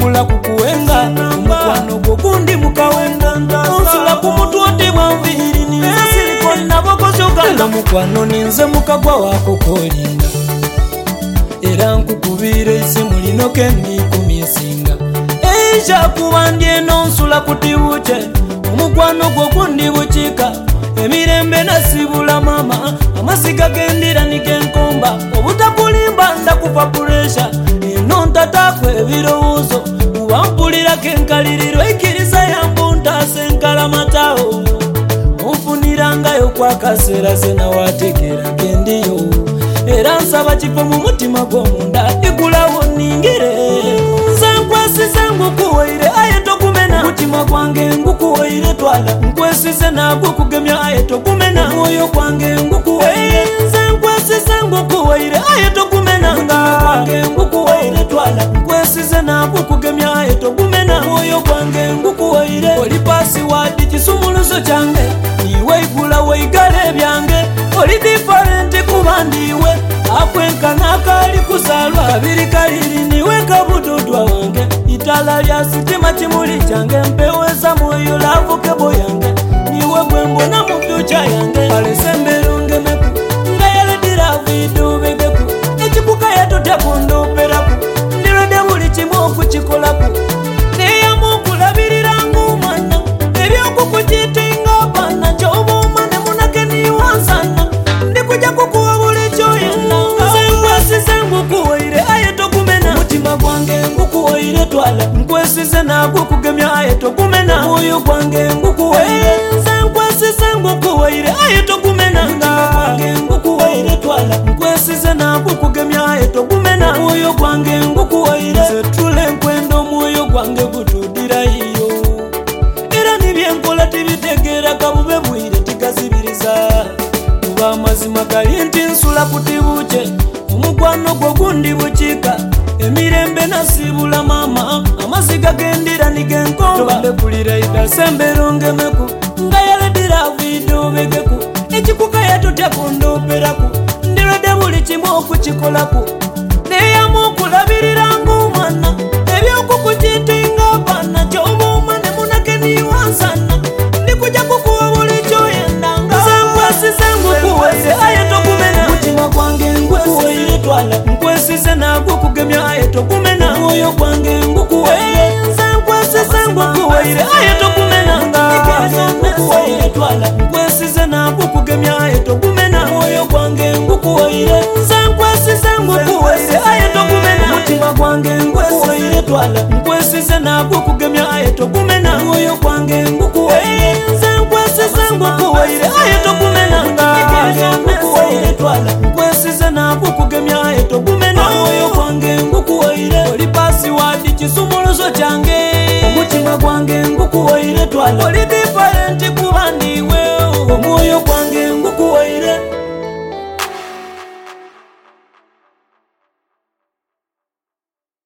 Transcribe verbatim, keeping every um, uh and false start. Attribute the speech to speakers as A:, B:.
A: kugula kukuwenga omukwano gwo gundi mukawenga onsula ku mutwe oti bwanviiri ninze siliko nabokozogana mukwano ninze mukagwa wako kolinga era nkukubira isimu lino kendikumisinga ekyakuba ndyeno nsula kutibuke omukwano gwo gundi bukiika emirembe nasibula mama amasiga gendira nigenkomba obutakulimba ndakufa puresha eno ntatakwe ebirowoozo ubampulira kenkaliriro ikiriza yambuntase nkalamatao onfunirangayo kwakaseera zenawategeera gendiyo era nsaba kifo mu mutima gw'omunda igulawo ningire nze nkwesize ngukuwaire aye tokumena mutima gwange ngukuwaire twala nkwesize nagwo kugemya aye tokumena mwoyo gwange ngukuwaire nze nkwesize ngukuwaire aye tokumena mutima gwange ngukuwaire twala nkwesize nagwo kugemya aye tokumena mwoyo gwange ngukuwaire oli pasiwadi kisumuluzo kyange niwe igula weigale byange oli different kuba ndiwe akwenkana akali kusalwa kabiri kaliri niwe kabududwa wange itala lya sitima kimuli kyange mpeweza mwoyo lavukebo yange niwe gwembona mu fyucha yange alesembero ngemeku nga yaledira vidubegeku ekikuka yatotekundoperaku ndirode buli kimu okukikolaku neyamukulabirirangu mwana ebyokukukitinga bana kyobuma ne munake niwansana ndikuja kukuwa buli kyoyenda nkwesize ngukuwaire aye tokumena mutima gwange ngukuwaire twala nkwesize nagwo kugemya aye tokumena mwoyo gwange ngukuwaire nze nkwesize ngukuwaire aye tokumena mutima gwange ngukuwaire twala nkwesize nagwo kugemya aye tokumena mwoyo gwange ngukuwaire setule nkwendo mwoyo gwange gutudira iyo era nibyenkola tibitegeera kabube bwire tikazibiriza kuba amazima gali nti nsula kutibuke omukwano gwo gundi bukiika emirembe nasibula mama amaziga gendira nigenkomba tobandepulira idasembero ngemeku nga yaledira vidubegeku ekikuka yatotekundoperaku ndirode buli kimu okukikolaku neyamukulabirirangu mwana ebyokukukitinga bana kyobuma ne munake niwansana ndikuja kukuwa buli kyoyendanga nkwesize ngukuwaire aye tokumena mutima gwange ngukuwaire twala nkwesize nagwo kugemya aye tokumena mwoyo gwange ngukuwaire nze nkwesize ngukuwaire aye tokumena ngukuwaire twala nkwesize nagwo kugemya aye tokumena mwoyo gwange ngukuwaire nze nkwesize ngukuwaire aye tokumena mutima gwange ngukuwaire twala nkwesize nagwo kugemya aye tokumena mwoyo gwange ngukuwaire nze nkwesize ngukuwaire aye tokumena ngukuwaire twala nkwesize nagwo kugemya aye tokumena mwoyo gwange ngukuwaire oli pasiwadi kisumuluzo kyange omutima gwange ngukuwaire twala oli different kuba ndiwe